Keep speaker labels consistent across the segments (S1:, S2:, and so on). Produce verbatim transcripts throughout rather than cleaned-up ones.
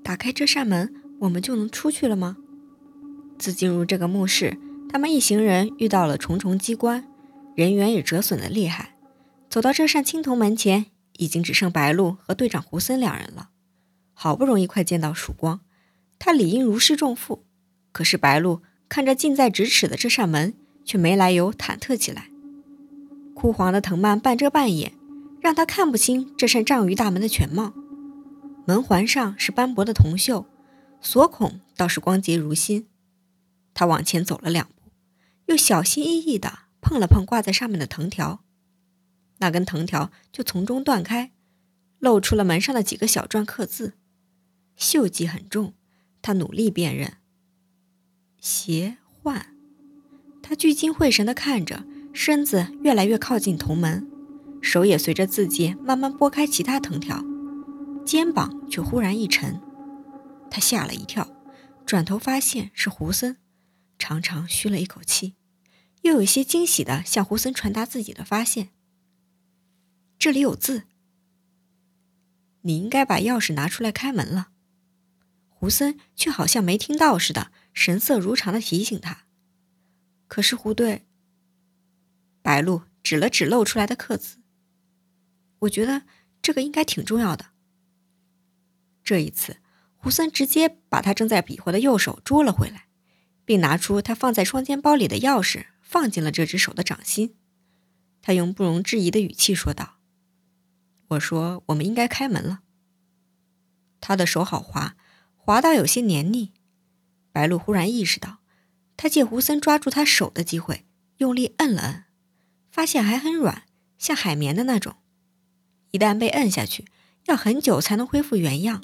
S1: 打开这扇门，我们就能出去了吗？自进入这个墓室，他们一行人遇到了重重机关，人员也折损得厉害。走到这扇青铜门前，已经只剩白鹿和队长胡森两人了。好不容易快见到曙光，他理应如释重负，可是白鹿看着近在咫尺的这扇门，却没来由忐忑起来。枯黄的藤蔓半遮半掩，让他看不清这扇丈余大门的全貌。门环上是斑驳的铜锈，锁孔倒是光洁如新。他往前走了两步，又小心翼翼地碰了碰挂在上面的藤条，那根藤条就从中断开，露出了门上的几个小篆刻字，锈迹很重。他努力辨认，邪幻。他聚精会神地看着，身子越来越靠近铜门，手也随着字迹慢慢拨开其他藤条，肩膀却忽然一沉。他吓了一跳，转头发现是胡森，长长吁了一口气，又有些惊喜地向胡森传达自己的发现。这里有字。你应该把钥匙拿出来开门了。胡森却好像没听到似的，神色如常地提醒他。可是胡队，白鹿指了指露出来的刻字，我觉得这个应该挺重要的。这一次，胡森直接把他正在比划的右手捉了回来，并拿出他放在双肩包里的钥匙，放进了这只手的掌心。他用不容置疑的语气说道：我说我们应该开门了。他的手好滑，滑到有些黏腻。白鹿忽然意识到，他借胡森抓住他手的机会，用力摁了摁，发现还很软，像海绵的那种。一旦被摁下去，要很久才能恢复原样。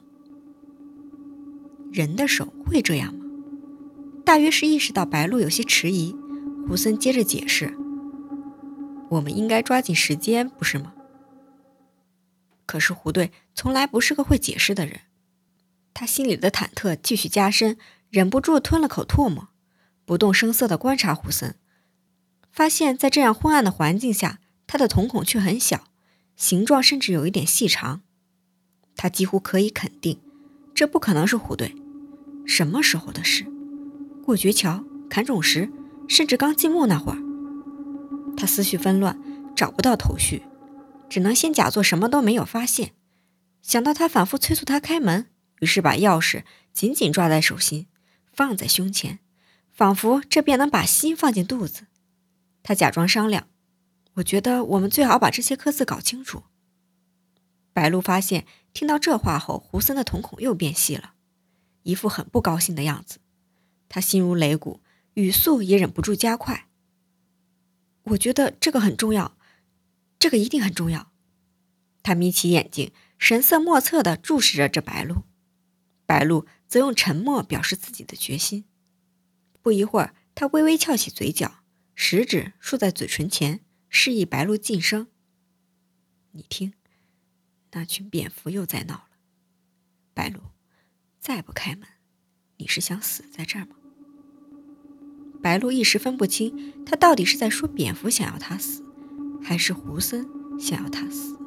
S1: 人的手会这样吗？大约是意识到白鹿有些迟疑，胡森接着解释：我们应该抓紧时间，不是吗？可是胡队从来不是个会解释的人，他心里的忐忑继续加深，忍不住吞了口唾沫，不动声色地观察胡森，发现在这样昏暗的环境下，他的瞳孔却很小，形状甚至有一点细长。他几乎可以肯定，这不可能是胡队。什么时候的事？过绝桥、砍种石，甚至刚进墓那会儿。他思绪纷乱，找不到头绪，只能先假作什么都没有发现。想到他反复催促他开门，于是把钥匙紧紧抓在手心，放在胸前，仿佛这便能把心放进肚子。他假装商量：我觉得我们最好把这些刻字搞清楚。白鹿发现听到这话后，胡森的瞳孔又变细了，一副很不高兴的样子。他心如擂鼓，语速也忍不住加快。我觉得这个很重要，这个一定很重要。他眯起眼睛，神色莫测地注视着这白鹿。白鹿则用沉默表示自己的决心。不一会儿，他微微翘起嘴角，食指竖在嘴唇前，示意白鹿噤声。你听，那群蝙蝠又在闹了。白鹿，再不开门，你是想死在这儿吗？白鹿一时分不清，他到底是在说蝙蝠想要他死，还是胡森想要他死。